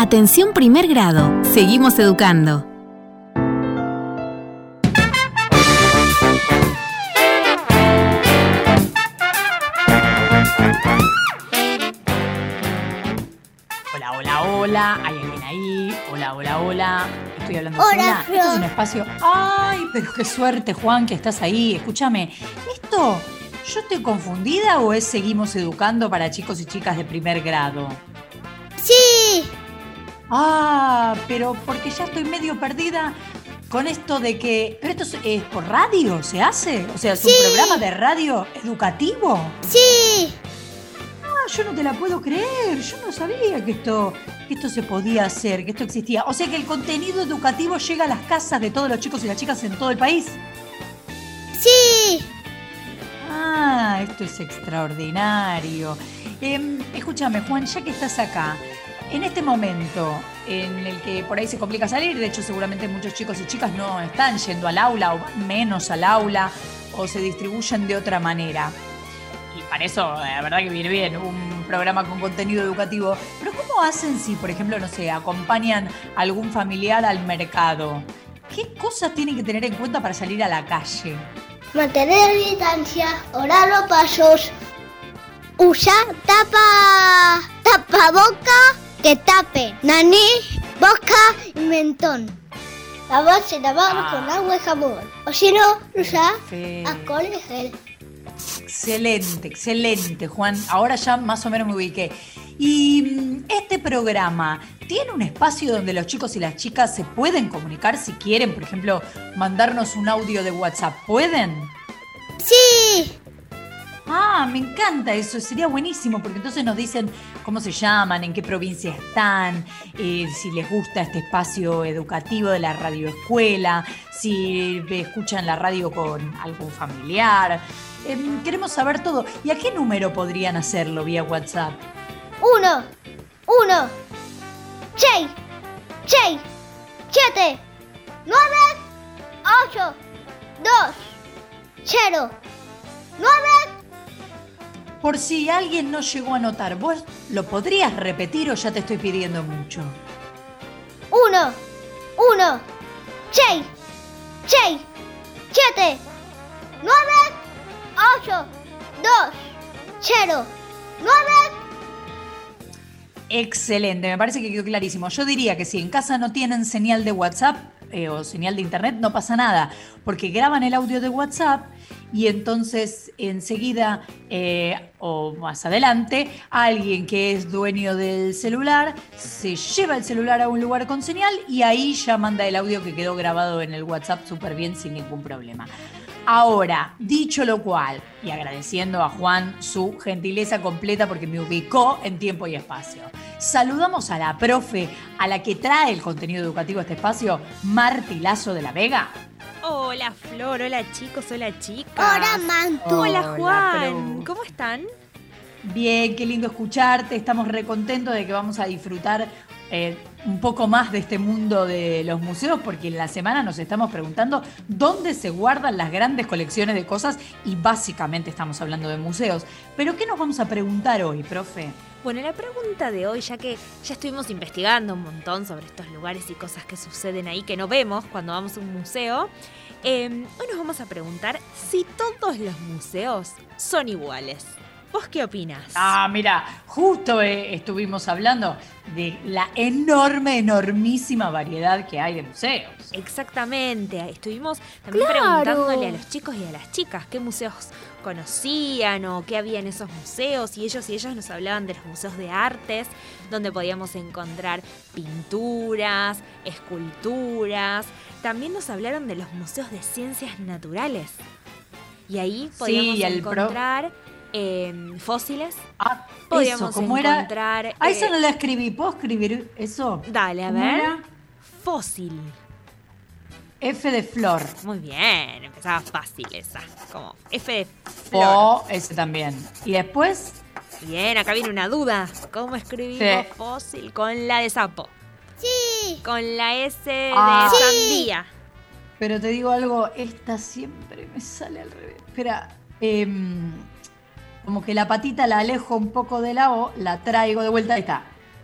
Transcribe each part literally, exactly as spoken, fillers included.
Atención primer grado. Seguimos educando. Hola, hola, hola. ¿Hay alguien ahí? Hola, hola, hola. Estoy hablando Hola, sola. Flor. Esto es un espacio. Ay, pero qué suerte, Juan, que estás ahí. Escúchame, ¿esto yo estoy confundida o es Seguimos Educando para chicos y chicas de primer grado? Sí. Ah, pero porque ya estoy medio perdida con esto de que... ¿Pero esto es, es por radio? ¿Se hace? O sea, ¿es Sí. un programa de radio educativo? Sí. Ah, yo no te la puedo creer. Yo no sabía que esto, que esto se podía hacer, que esto existía. O sea que el contenido educativo llega a las casas de todos los chicos y las chicas en todo el país. Sí. Ah, esto es extraordinario. Eh, escúchame, Juan, ya que estás acá, en este momento en el que por ahí se complica salir, de hecho seguramente muchos chicos y chicas no están yendo al aula o van menos al aula o se distribuyen de otra manera. Y para eso, la verdad que viene bien un programa con contenido educativo. Pero ¿cómo hacen si, por ejemplo, no sé, acompañan a algún familiar al mercado? ¿Qué cosas tienen que tener en cuenta para salir a la calle? Mantener distancia, orar los pasos, usar tapa, tapaboca que tape, nariz, boca y mentón. Lavarse la mano Ah. con agua y jabón. O si no, usar Perfecto. alcohol y gel. Excelente, excelente, Juan. Ahora ya más o menos me ubiqué. Y mm, este programa tiene un espacio donde los chicos y las chicas se pueden comunicar si quieren, por ejemplo, mandarnos un audio de WhatsApp. ¿Pueden? Sí. Ah, me encanta eso, sería buenísimo, porque entonces nos dicen cómo se llaman, en qué provincia están, eh, si les gusta este espacio educativo de la radioescuela, si escuchan la radio con algún familiar. Eh, queremos saber todo. ¿Y a qué número podrían hacerlo vía WhatsApp? Uno, uno, seis, seis, siete, nueve, ocho, dos, cero, nueve. Por si alguien no llegó a notar, ¿vos lo podrías repetir o ya te estoy pidiendo mucho? Uno, uno, seis, seis, siete, nueve, ocho, dos, cero, nueve. Excelente, me parece que quedó clarísimo. Yo diría que si en casa no tienen señal de WhatsApp eh, o señal de internet, no pasa nada, porque graban el audio de WhatsApp y entonces enseguida eh, o más adelante alguien que es dueño del celular se lleva el celular a un lugar con señal y ahí ya manda el audio que quedó grabado en el WhatsApp súper bien sin ningún problema. Ahora, dicho lo cual, y agradeciendo a Juan su gentileza completa porque me ubicó en tiempo y espacio, saludamos a la profe, a la que trae el contenido educativo a este espacio, Marti Lazo de la Vega. Hola Flor, hola chicos, hola chicas. Hola, Mantu. Hola Hola, Juan, Pro. ¿cómo están? Bien, qué lindo escucharte, estamos recontentos de que vamos a disfrutar eh, un poco más de este mundo de los museos, porque en la semana nos estamos preguntando dónde se guardan las grandes colecciones de cosas y básicamente estamos hablando de museos. Pero ¿qué nos vamos a preguntar hoy, profe? Bueno, la pregunta de hoy, ya que ya estuvimos investigando un montón sobre estos lugares y cosas que suceden ahí que no vemos cuando vamos a un museo, eh, hoy nos vamos a preguntar si todos los museos son iguales. ¿Vos qué opinás? Ah, mira, justo eh, estuvimos hablando de la enorme, enormísima variedad que hay de museos. Exactamente, estuvimos también Claro. preguntándole a los chicos y a las chicas qué museos conocían o qué había en esos museos y ellos y ellas nos hablaban de los museos de artes donde podíamos encontrar pinturas, esculturas, también nos hablaron de los museos de ciencias naturales y ahí podíamos Sí, el pro- encontrar eh, fósiles, Ah, podíamos eso, ¿cómo era? encontrar... A eh, eso no la escribí, ¿puedo escribir eso? Dale, a ¿Cómo ver. era? Fósil. F de flor. Muy bien, empezaba fácil esa. Como F de flor. O ese también. Y después, Bien, acá viene una duda. ¿Cómo escribimos Sí. fósil? Con la de sapo. Sí. Con la S de Ah. Sí. sandía. pero te digo algo, esta siempre me sale al revés. Espera, em, como que la patita la alejo un poco de la O, la traigo de vuelta, ahí está.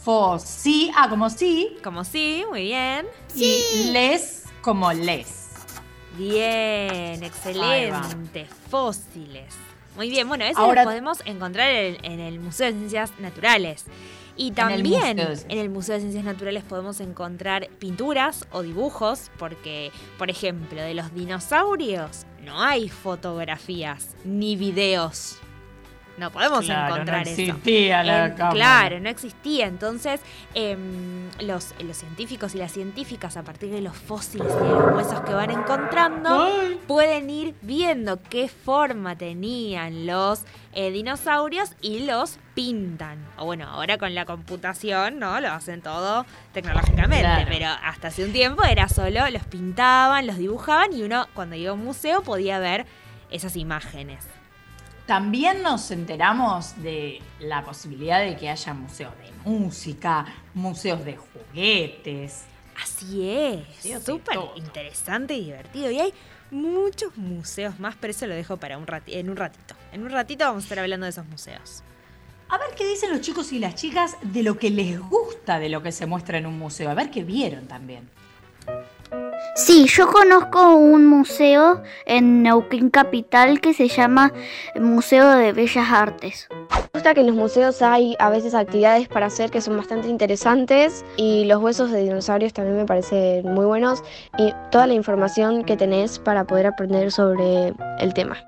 Fosí, ah, como sí. Como sí, muy bien. Sí. Y les como les. Bien, excelente. Fósiles. Muy bien, bueno, eso Ahora, lo podemos encontrar en, en el Museo de Ciencias Naturales. Y también en el, en el Museo de Ciencias Naturales podemos encontrar pinturas o dibujos, porque, por ejemplo, de los dinosaurios no hay fotografías ni videos. No podemos claro, encontrar no eso. existía la En, cámara. Claro, no existía. Entonces, eh, los, los científicos y las científicas, a partir de los fósiles y de los huesos que van encontrando, Ay. pueden ir viendo qué forma tenían los eh, dinosaurios y los pintan. O bueno, ahora con la computación, ¿no? Lo hacen todo tecnológicamente, Claro. pero hasta hace un tiempo era solo, los pintaban, los dibujaban y uno cuando iba a un museo podía ver esas imágenes. También nos enteramos de la posibilidad de que haya museos de música, museos de juguetes. Así es, Museos de súper todo. interesante y divertido. Y hay muchos museos más, pero eso lo dejo para un rati- en un ratito. En un ratito vamos a estar hablando de esos museos. A ver qué dicen los chicos y las chicas de lo que les gusta de lo que se muestra en un museo. A ver qué vieron también. Sí, yo conozco un museo en Neuquén Capital que se llama Museo de Bellas Artes. Me gusta que en los museos hay a veces actividades para hacer que son bastante interesantes y los huesos de dinosaurios también me parecen muy buenos y toda la información que tenés para poder aprender sobre el tema.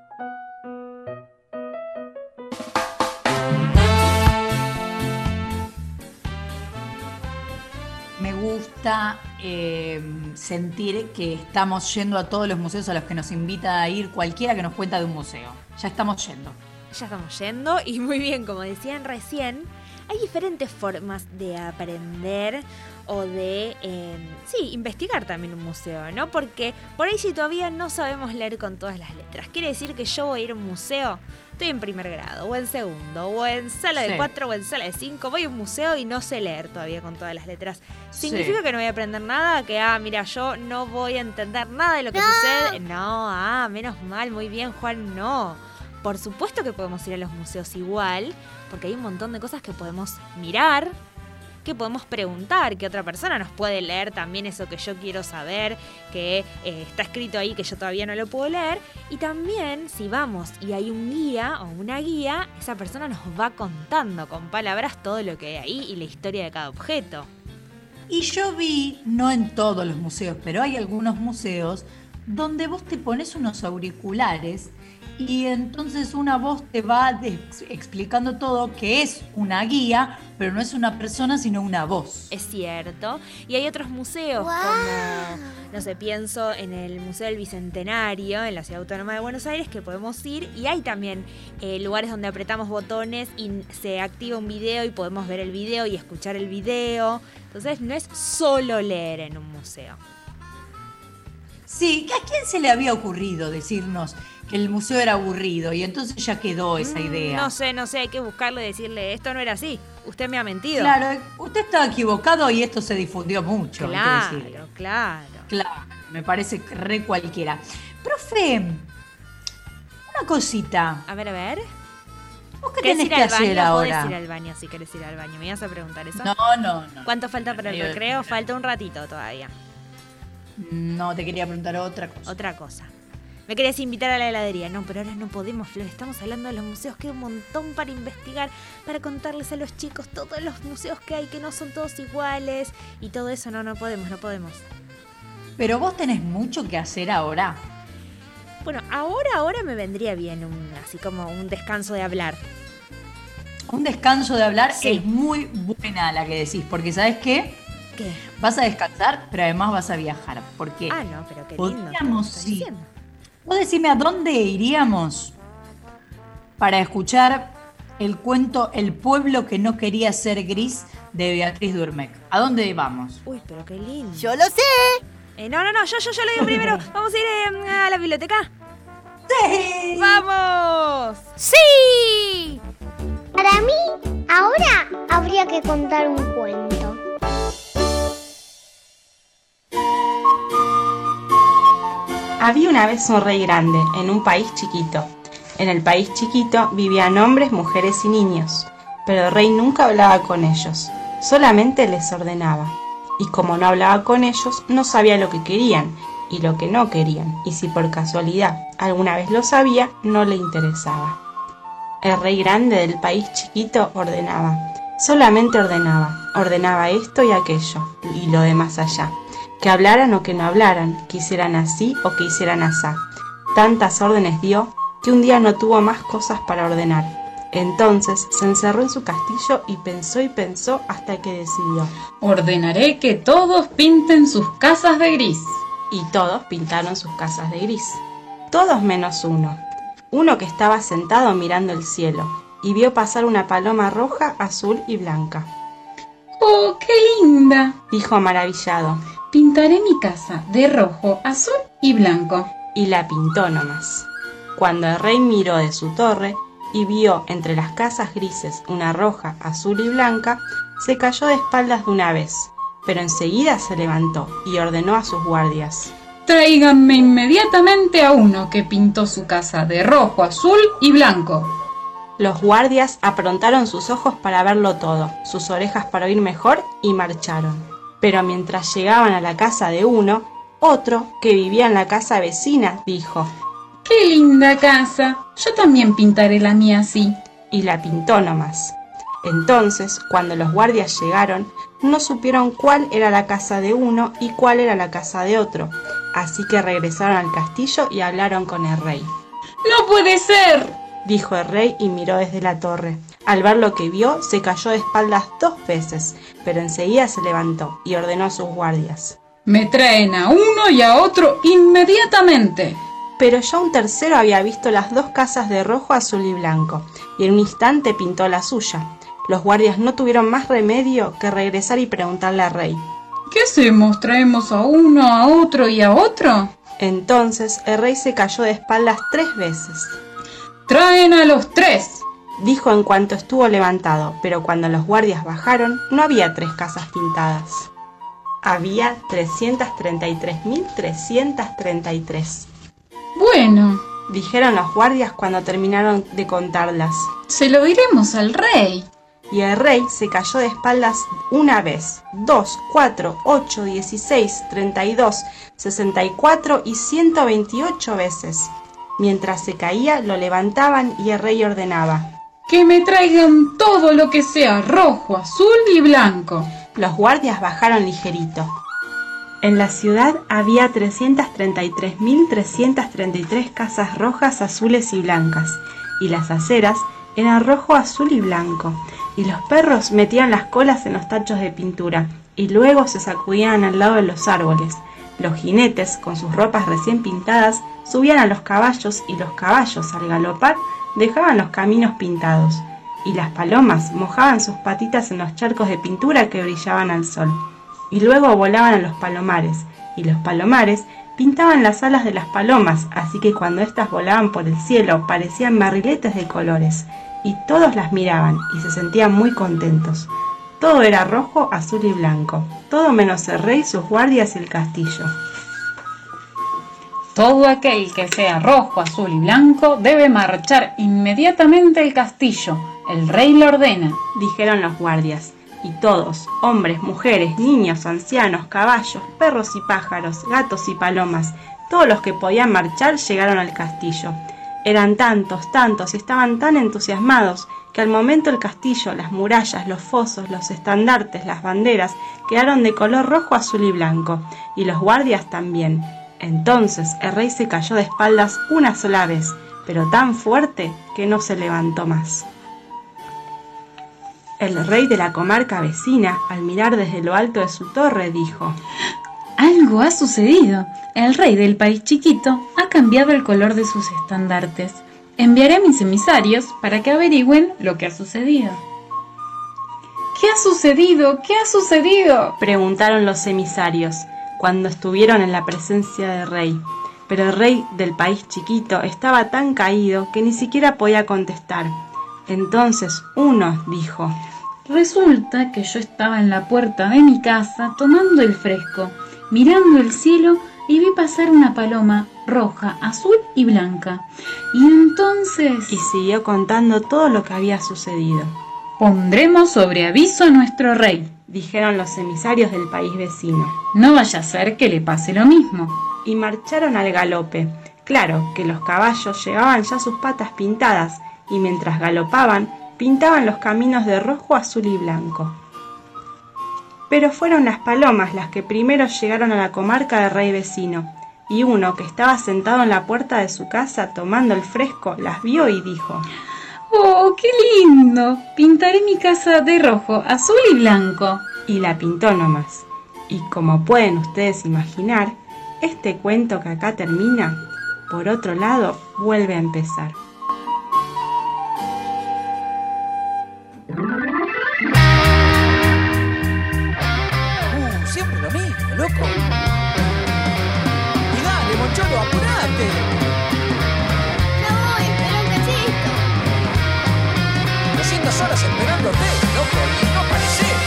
Me gusta eh, sentir que estamos yendo a todos los museos a los que nos invita a ir cualquiera que nos cuenta de un museo. Ya estamos yendo. Ya estamos yendo y muy bien, como decían recién, hay diferentes formas de aprender o de, eh, sí, investigar también un museo, ¿no? Porque por ahí si todavía no sabemos leer con todas las letras, quiere decir que yo voy a ir a un museo, estoy en primer grado, o en segundo, o en sala de Sí. cuatro, o en sala de cinco, voy a un museo y no sé leer todavía con todas las letras. ¿Significa Sí. que no voy a aprender nada? Que, ah, mira, yo no voy a entender nada de lo que sucede. No, ah, menos mal, muy bien, Juan, no. Por supuesto que podemos ir a los museos igual, porque hay un montón de cosas que podemos mirar, que podemos preguntar, que otra persona nos puede leer también eso que yo quiero saber, que eh, está escrito ahí que yo todavía no lo puedo leer. Y también, si vamos y hay un guía o una guía, esa persona nos va contando con palabras todo lo que hay ahí y la historia de cada objeto. Y yo vi, no en todos los museos, pero hay algunos museos donde vos te pones unos auriculares y entonces una voz te va des- explicando todo, que es una guía, pero no es una persona, sino una voz. Es cierto. Y hay otros museos como, no sé, pienso en el Museo del Bicentenario, en la Ciudad Autónoma de Buenos Aires, que podemos ir. Y hay también eh, lugares donde apretamos botones y se activa un video y podemos ver el video y escuchar el video. Entonces no es solo leer en un museo. Sí, ¿a quién se le había ocurrido decirnos que el museo era aburrido? Y entonces ya quedó esa idea. No sé, no sé, hay que buscarle y decirle, esto no era así, usted me ha mentido. Claro, usted estaba equivocado y esto se difundió mucho. hay que claro, decirle. claro. Claro, me parece re cualquiera. Profe, una cosita. A ver, a ver. ¿Vos qué ¿Querés tenés ir que al baño? hacer ahora? Podés ir al baño si querés ir al baño. ¿Me ibas a preguntar eso? No, no, no. ¿Cuánto falta para el Medio- recreo? Falta un ratito todavía. No, te quería preguntar otra cosa. Otra cosa. Me querías invitar a la heladería. No, pero ahora no podemos, Flor. Estamos hablando de los museos. Queda un montón para investigar, para contarles a los chicos todos los museos que hay, que no son todos iguales. Y todo eso, no, no podemos, no podemos. Pero vos tenés mucho que hacer ahora. Bueno, ahora, ahora me vendría bien un, así como un descanso de hablar. Un descanso de hablar Sí. es muy buena la que decís, porque ¿sabes qué? ¿Qué? Vas a descansar, pero además vas a viajar. Porque Ah, no, pero qué lindo. podríamos, ¿qué estás sí. diciendo? Vos decime a dónde iríamos para escuchar el cuento El pueblo que no quería ser gris de Beatriz Durmec. ¿A dónde vamos? Uy, pero qué lindo. ¡Yo lo sé! Eh, no, no, no, yo, yo, yo lo digo primero. Vamos a ir eh, a la biblioteca. ¡Sí! ¡Vamos! ¡Sí! Para mí, ahora habría que contar un cuento. Había una vez un rey grande en un país chiquito. En el país chiquito vivían hombres, mujeres y niños, pero el rey nunca hablaba con ellos. solamente les ordenaba. Y como no hablaba con ellos, no sabía lo que querían y lo que no querían, y si por casualidad alguna vez lo sabía, no le interesaba. El rey grande del país chiquito ordenaba, solamente ordenaba, ordenaba esto y aquello, y lo de más allá, que hablaran o que no hablaran, que hicieran así o que hicieran asá. Tantas órdenes dio que un día no tuvo más cosas para ordenar. Entonces se encerró en su castillo y pensó y pensó hasta que decidió. Ordenaré que todos pinten sus casas de gris. Y todos pintaron sus casas de gris. Todos menos uno. Uno que estaba sentado mirando el cielo y vio pasar una paloma roja, azul y blanca. ¡Oh, qué linda!, dijo maravillado. Pintaré mi casa de rojo, azul y blanco. Y la pintó nomás. Cuando el rey miró de su torre y vio entre las casas grises una roja, azul y blanca, se cayó de espaldas de una vez, pero enseguida se levantó y ordenó a sus guardias. Tráiganme inmediatamente a uno que pintó su casa de rojo, azul y blanco. Los guardias aprontaron sus ojos para verlo todo, sus orejas para oír mejor y marcharon. Pero mientras llegaban a la casa de uno, otro, que vivía en la casa vecina, dijo: ¡Qué linda casa! Yo también pintaré la mía así. Y la pintó nomás. Entonces, cuando los guardias llegaron, no supieron cuál era la casa de uno y cuál era la casa de otro. Así que regresaron al castillo y hablaron con el rey. ¡No puede ser!, dijo el rey y miró desde la torre. Al ver lo que vio, se cayó de espaldas dos veces, pero enseguida se levantó y ordenó a sus guardias. Me traen a uno y a otro inmediatamente. Pero ya un tercero había visto las dos casas de rojo, azul y blanco, y en un instante pintó la suya. Los guardias no tuvieron más remedio que regresar y preguntarle al rey. ¿Qué hacemos? ¿Traemos a uno, a otro y a otro? Entonces el rey se cayó de espaldas tres veces. ¡Traen a los tres!, dijo en cuanto estuvo levantado, pero cuando los guardias bajaron, no había tres casas pintadas. Había trescientas treinta y tres mil trescientas treinta y tres. Bueno, dijeron los guardias cuando terminaron de contarlas. Se lo diremos al rey. Y el rey se cayó de espaldas una vez, dos, cuatro, ocho, dieciséis, treinta y dos, sesenta y cuatro y ciento veintiocho veces. Mientras se caía, lo levantaban y el rey ordenaba: que me traigan todo lo que sea rojo, azul y blanco. Los guardias bajaron ligerito. En la ciudad había trescientas treinta y tres mil trescientas treinta y tres casas rojas, azules y blancas, y las aceras eran rojo, azul y blanco, y los perros metían las colas en los tachos de pintura, y luego se sacudían al lado de los árboles. Los jinetes, con sus ropas recién pintadas, subían a los caballos, y los caballos, al galopar, dejaban los caminos pintados, y las palomas mojaban sus patitas en los charcos de pintura que brillaban al sol. Y luego volaban a los palomares, y los palomares pintaban las alas de las palomas, así que cuando éstas volaban por el cielo parecían barriletes de colores, y todos las miraban y se sentían muy contentos. Todo era rojo, azul y blanco, todo menos el rey, sus guardias y el castillo. Todo aquel que sea rojo, azul y blanco debe marchar inmediatamente al castillo. El rey lo ordena, dijeron los guardias. Y todos, hombres, mujeres, niños, ancianos, caballos, perros y pájaros, gatos y palomas, todos los que podían marchar llegaron al castillo. Eran tantos, tantos, y estaban tan entusiasmados que al momento el castillo, las murallas, los fosos, los estandartes, las banderas quedaron de color rojo, azul y blanco, y los guardias también. Entonces el rey se cayó de espaldas una sola vez, pero tan fuerte que no se levantó más. El rey de la comarca vecina, al mirar desde lo alto de su torre, dijo: algo ha sucedido. El rey del país chiquito ha cambiado el color de sus estandartes. Enviaré a mis emisarios para que averigüen lo que ha sucedido. ¿Qué ha sucedido? ¿Qué ha sucedido?, preguntaron los emisarios cuando estuvieron en la presencia del rey. Pero el rey del país chiquito estaba tan caído que ni siquiera podía contestar. Entonces uno dijo: resulta que yo estaba en la puerta de mi casa tomando el fresco, mirando el cielo y vi pasar una paloma roja, azul y blanca. Y entonces... Y siguió contando todo lo que había sucedido. Pondremos sobre aviso a nuestro rey, dijeron los emisarios del país vecino. No vaya a ser que le pase lo mismo. Y marcharon al galope. Claro que los caballos llevaban ya sus patas pintadas y mientras galopaban, pintaban los caminos de rojo, azul y blanco. Pero fueron las palomas las que primero llegaron a la comarca del rey vecino, y uno que estaba sentado en la puerta de su casa tomando el fresco las vio y dijo: ¡Oh, qué lindo! Pintaré mi casa de rojo, azul y blanco. Y la pintó nomás. Y como pueden ustedes imaginar, este cuento que acá termina, por otro lado, vuelve a empezar. Uh, siempre lo mismo, loco. Y dale, Moncholo, apurate. No voy, espera un cachito. doscientas horas esperándote, loco, y no apareces.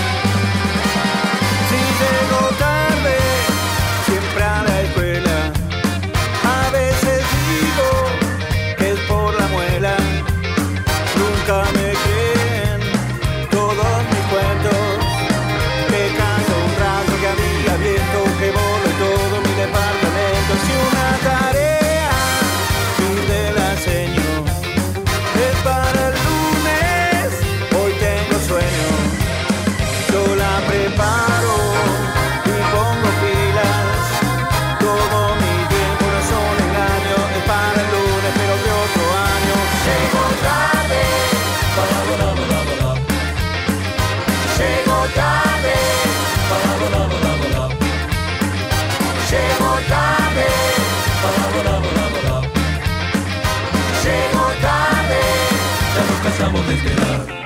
Si llego tarde, siempre a la escuela, a veces digo que es por la muela. Nunca me creen todos mis cuentos, que canso un rato, que había viento, que volo en todo mi departamento. Si una tarea pide la seño, es para el lunes, hoy tengo sueño. Yo la preparo y pongo pilas, todo mi tiempo no son engaños, es para el lunes, pero que otro año. Llego tarde, para volar, volar, volar. Llego tarde, para volar, volar, volar. Llego tarde, para volar, volar, volar. Llego tarde, ya nos cansamos de esperar.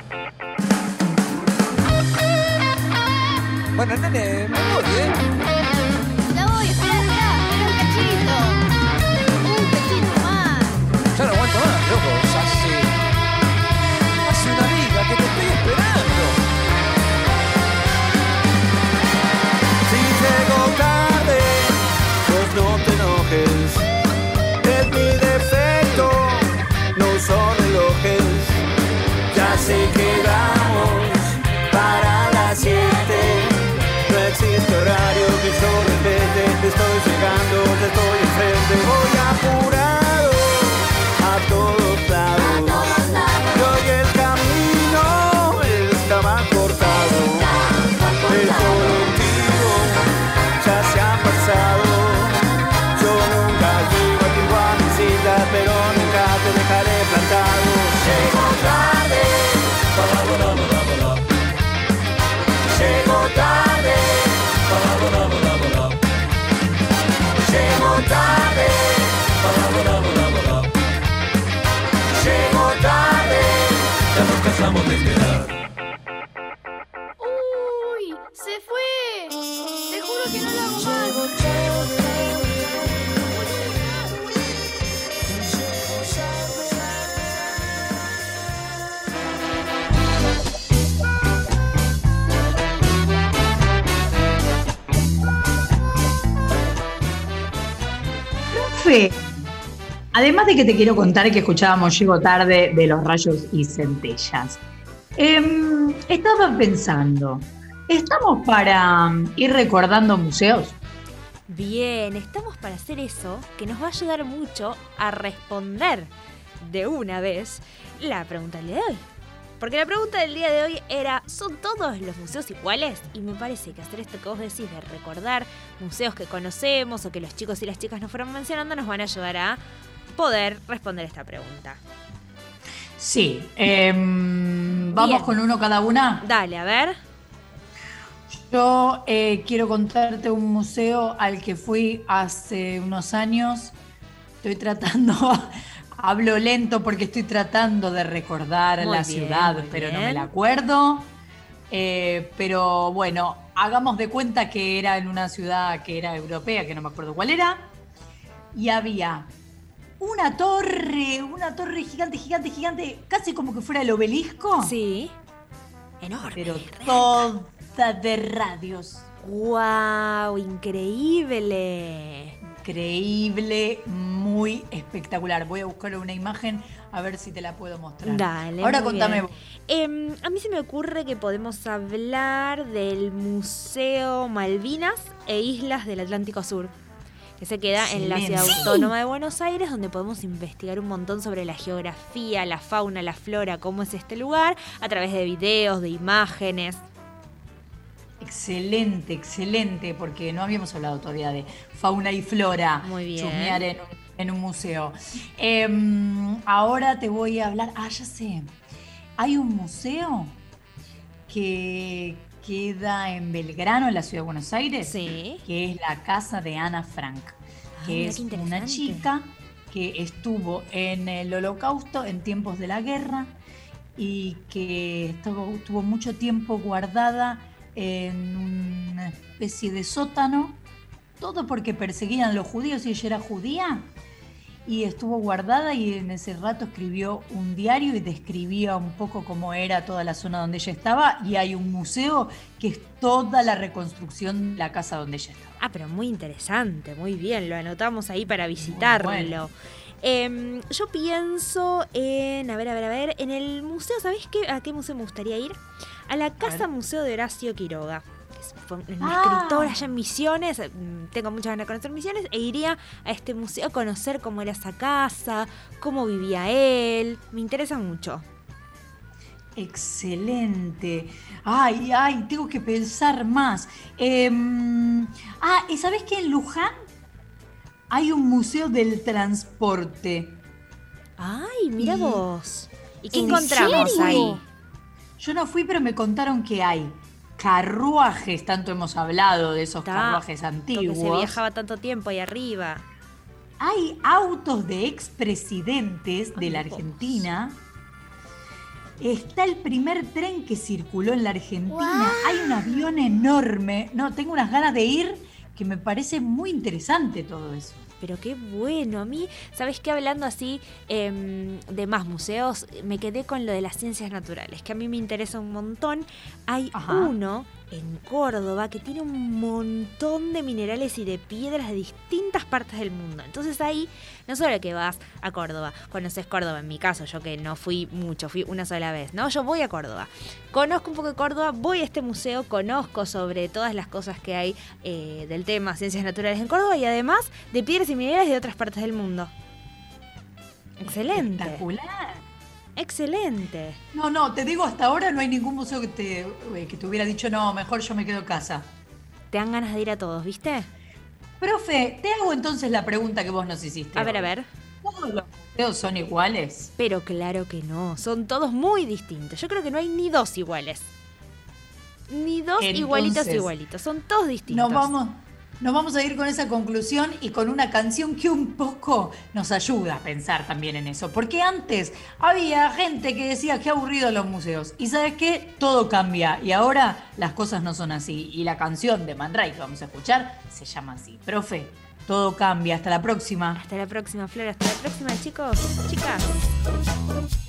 Bueno, nene, me voy, ¿eh? Ya voy, espera, espera, espera un cachito. Un cachito más. Ya no aguanto más, loco. Ya hace... Hace una liga que te estoy esperando. Si llego tarde, pues no te enojes, es mi defecto, no son relojes. Ya sé que vamos para las siete, no existe horario que yo respete. Te estoy llegando, te estoy enfrente, voy apurado a todos lados. Y hoy el camino estaba cortado, el colectivo ya se ha pasado. Yo nunca llego a tiempo a mi cita, pero nunca te dejaré plantado. Llego tarde, para volar, volar, volar. Llego tarde, para volar, volar, volar. Llego tarde, para volar, volar, volar. Llego tarde, ya nos cansamos de esperar. Uy, se fue. Te juro que no lo hago más. Profe, además de que te quiero contar que escuchábamos Llego tarde de Los Rayos y Centellas, eh, estaba pensando, ¿estamos para ir recordando museos? Bien, estamos para hacer eso, que nos va a ayudar mucho a responder de una vez la pregunta del día de hoy. Porque la pregunta del día de hoy era, ¿son todos los museos iguales? Y me parece que hacer esto que vos decís de recordar museos que conocemos o que los chicos y las chicas nos fueron mencionando nos van a ayudar a poder responder esta pregunta. Sí, eh, ¿vamos Bien. con uno cada una? Dale, a ver. Yo eh, quiero contarte un museo al que fui hace unos años. Estoy tratando, hablo lento porque estoy tratando de recordar Muy la bien, ciudad, muy pero no bien. me la acuerdo. Eh, pero bueno, hagamos de cuenta que era en una ciudad que era europea, que no me acuerdo cuál era. Y había una torre, una torre gigante, gigante, gigante, casi como que fuera el obelisco. Sí. Enorme. Pero toda de radios. ¡Wow! ¡Increíble! increíble, muy espectacular. Voy a buscar una imagen a ver si te la puedo mostrar. Dale. Ahora muy contame bien. vos. Eh, a mí se me ocurre que podemos hablar del Museo Malvinas e Islas del Atlántico Sur, que se queda en la Ciudad Excelente. Autónoma de Buenos Aires, donde podemos investigar un montón sobre la geografía, la fauna, la flora, cómo es este lugar, a través de videos, de imágenes. Excelente, excelente, porque no habíamos hablado todavía de fauna y flora. Muy bien. Chusmear en un, en un museo. Eh, ahora te voy a hablar. Ah, ya sé. Hay un museo que queda en Belgrano, en la ciudad de Buenos Aires, Sí. que es la casa de Ana Frank, Ah, que mira es qué una interesante. chica que estuvo en el Holocausto en tiempos de la guerra y que estuvo, estuvo mucho tiempo guardada en una especie de sótano, todo porque perseguían a los judíos y ella era judía, y estuvo guardada y en ese rato escribió un diario y describía un poco cómo era toda la zona donde ella estaba, y hay un museo que es toda la reconstrucción de la casa donde ella estaba. Ah, pero muy interesante, muy bien, lo anotamos ahí para visitarlo. bueno. Eh, yo pienso en, a ver, a ver, a ver, en el museo, ¿sabés qué? ¿A qué museo me gustaría ir? A la Casa ver. Museo de Horacio Quiroga, que es- fue un Ah. escritor allá en Misiones. mm, Tengo muchas ganas de conocer Misiones e iría a este museo a conocer cómo era esa casa, cómo vivía él. Me interesa mucho. Excelente. Ay, ay, tengo que pensar más. Em, ah, ¿y sabés que en Luján hay un museo del transporte? Ay, mira Y- vos. ¿Y qué ¿En encontramos serio? ahí? Yo no fui, pero me contaron que hay carruajes, tanto hemos hablado de esos Ta, carruajes Que antiguos. se viajaba tanto tiempo ahí arriba. Hay autos de expresidentes de la Ay, vos. Argentina. Está el primer tren que circuló en la Argentina. Hay un avión enorme. No, tengo unas ganas de ir, que me parece muy interesante todo eso. Pero qué bueno. A mí, ¿sabés qué? Hablando así em, de más museos, me quedé con lo de las ciencias naturales, que a mí me interesa un montón. Hay Ajá. uno en Córdoba que tiene un montón de minerales y de piedras de distintas partes del mundo. Entonces ahí, no solo que vas a Córdoba, conoces Córdoba, en mi caso, yo que no fui mucho, fui una sola vez, ¿no? Yo voy a Córdoba, conozco un poco de Córdoba, voy a este museo, conozco sobre todas las cosas que hay eh, del tema ciencias naturales en Córdoba y además de piedras y minerales de otras partes del mundo. Excelente. Espectacular. Excelente. No, no, te digo, hasta ahora no hay ningún museo que te, eh, que te hubiera dicho, no, mejor yo me quedo en casa. Te dan ganas de ir a todos, ¿viste? Profe, te hago entonces la pregunta que vos nos hiciste. A ver, a hoy. ver. ¿Todos los museos son iguales? Pero claro que no, son todos muy distintos. Yo creo que no hay ni dos iguales. Ni dos Entonces, igualitos igualitos, son todos distintos. Nos vamos, nos vamos a ir con esa conclusión y con una canción que un poco nos ayuda a pensar también en eso. Porque antes había gente que decía que aburridos los museos. Y ¿sabes qué? Todo cambia. Y ahora las cosas no son así. Y la canción de Man Ray que vamos a escuchar se llama así. Profe, todo cambia. Hasta la próxima. Hasta la próxima, Flor. Hasta la próxima, chicos. Chicas.